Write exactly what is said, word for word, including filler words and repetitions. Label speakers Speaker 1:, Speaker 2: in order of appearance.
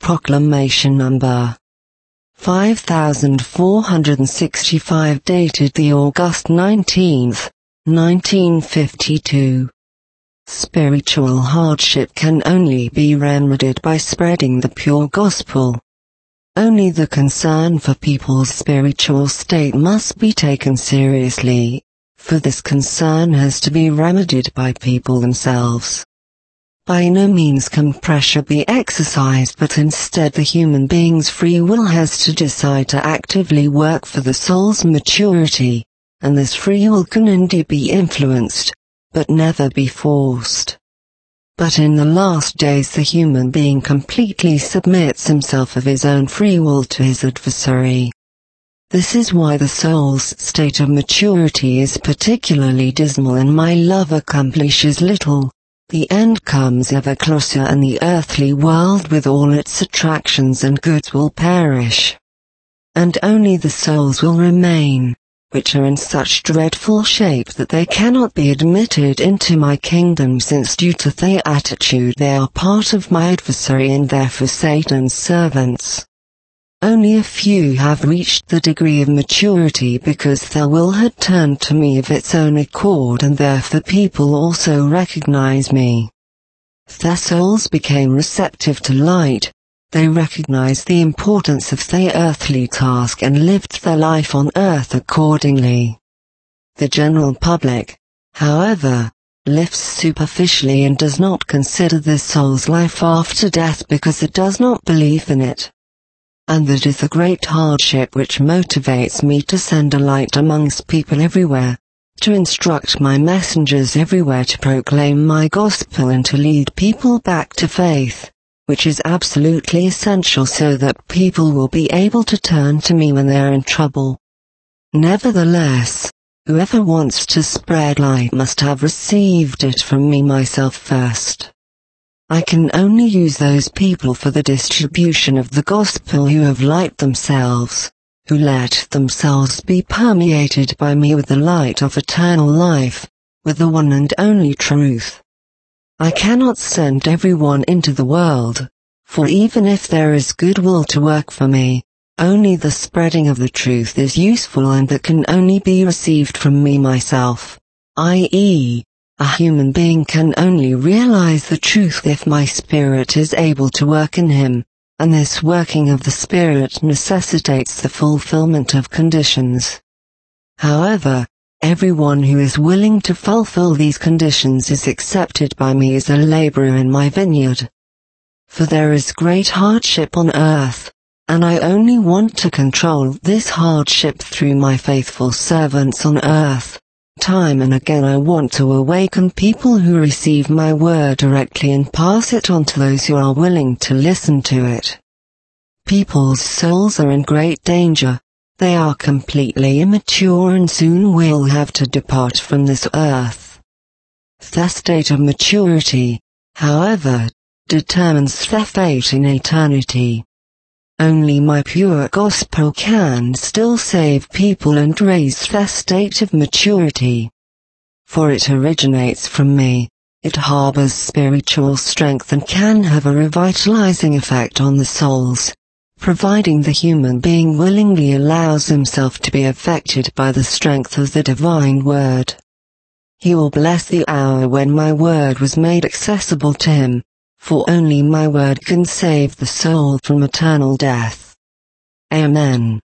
Speaker 1: Proclamation number five thousand four hundred sixty-five, dated the August nineteenth, nineteen fifty-two. Spiritual hardship can only be remedied by spreading the pure gospel. Only the concern for people's spiritual state must be taken seriously, for this concern has to be remedied by people themselves. By no means can pressure be exercised, but instead the human being's free will has to decide to actively work for the soul's maturity, and this free will can indeed be influenced, but never be forced. But in the last days the human being completely submits himself of his own free will to his adversary. This is why the soul's state of maturity is particularly dismal and my love accomplishes little. The end comes ever closer and the earthly world with all its attractions and goods will perish. And only the souls will remain, which are in such dreadful shape that they cannot be admitted into my kingdom, since due to their attitude they are part of my adversary and therefore Satan's servants. Only a few have reached the degree of maturity because their will had turned to me of its own accord, and therefore people also recognize me. Their souls became receptive to light. They recognized the importance of their earthly task and lived their life on earth accordingly. The general public, however, lives superficially and does not consider the soul's life after death because it does not believe in it. And that is the great hardship which motivates me to send a light amongst people everywhere, to instruct my messengers everywhere to proclaim my gospel and to lead people back to faith, which is absolutely essential so that people will be able to turn to me when they are in trouble. Nevertheless, whoever wants to spread light must have received it from me myself first. I can only use those people for the distribution of the gospel who have light themselves, who let themselves be permeated by me with the light of eternal life, with the one and only truth. I cannot send everyone into the world, for even if there is goodwill to work for me, only the spreading of the truth is useful, and that can only be received from me myself, that is, a human being can only realize the truth if my spirit is able to work in him, and this working of the spirit necessitates the fulfillment of conditions. However, everyone who is willing to fulfill these conditions is accepted by me as a laborer in my vineyard. For there is great hardship on earth, and I only want to control this hardship through my faithful servants on earth. Time and again I want to awaken people who receive my word directly and pass it on to those who are willing to listen to it. People's souls are in great danger. They are completely immature and soon will have to depart from this earth. Their state of maturity, however, determines their fate in eternity. Only my pure gospel can still save people and raise their state of maturity. For it originates from me, it harbors spiritual strength and can have a revitalizing effect on the souls, providing the human being willingly allows himself to be affected by the strength of the divine word. He will bless the hour when my word was made accessible to him, for only my word can save the soul from eternal death. Amen.